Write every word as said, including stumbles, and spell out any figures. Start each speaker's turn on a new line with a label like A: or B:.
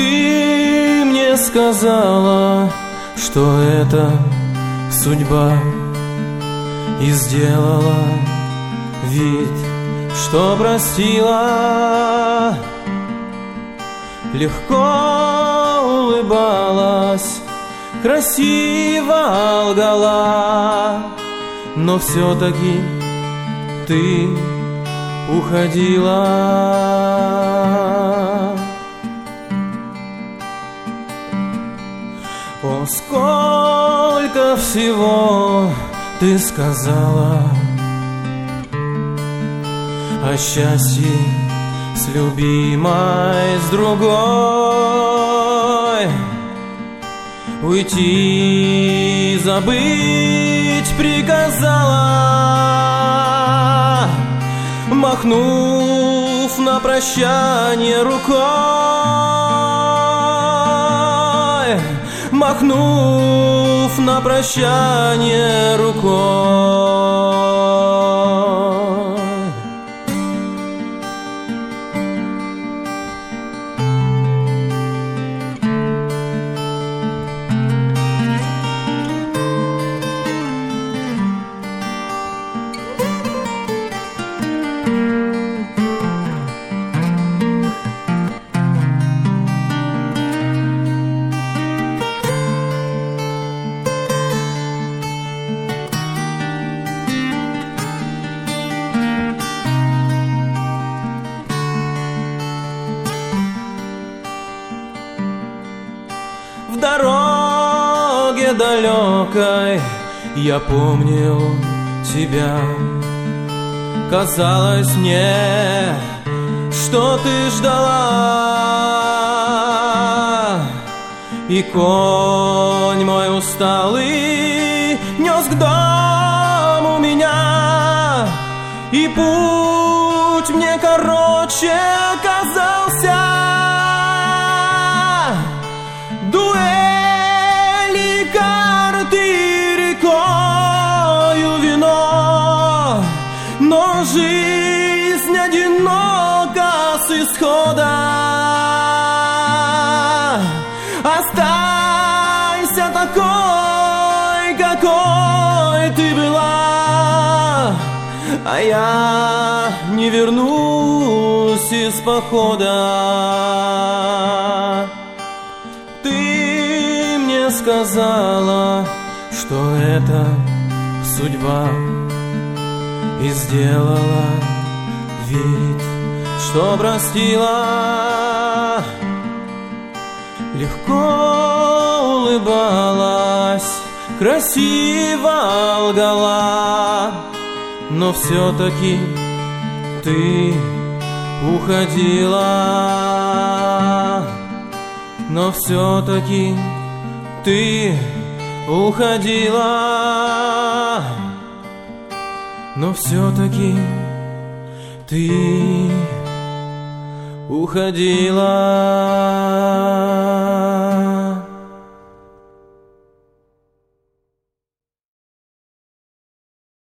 A: Ты мне сказала, что это судьба, и сделала вид, что простила. Легко улыбалась, красиво лгала, но все-таки ты уходила. О, сколько всего ты сказала о счастье с любимой, с другой. Уйти, забыть приказала, махнув на прощание рукой, махнув на прощание рукой. В дороге далекой я помнил тебя. Казалось мне, что ты ждала, и конь мой усталый нес к дому меня, и путь мне короче казался. Дуэли, карты, рекою вино, но жизнь одинока с исхода. Останься такой, какой ты была, а я не вернусь из похода. Ты мне сказала, что это судьба, и сделала вид, что простила. Легко улыбалась, красиво лгала, но все-таки ты уходила. Но все-таки ты уходила. Но все-таки ты уходила.